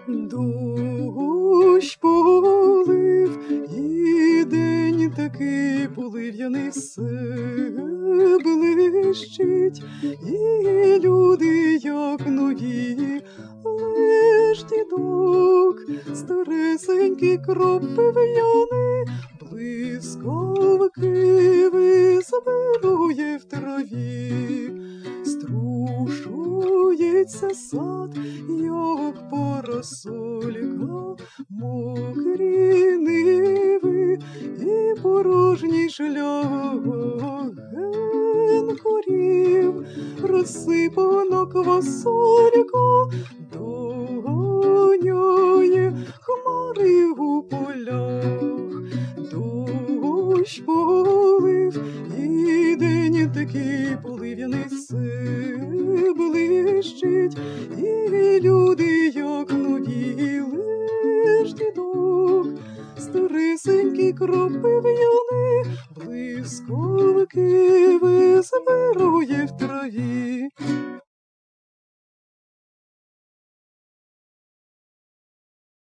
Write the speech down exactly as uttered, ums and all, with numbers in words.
Дощ полив, і день такий полив'яний, все блищить, і люди, як нові, лиш дідок, старесенький кропив'яний, блискавки визбирує в траві. Струшується сад, як парасолька, мокрі ниви і порожній шлях. Ген корів розсипана квасолька, доганяє хмари у полях. Дощ полив, і день такий полив'яний, все блищить, і люди, як нові, лиш дідок, старисенький кропив'яний, блискавки визбирує в траві.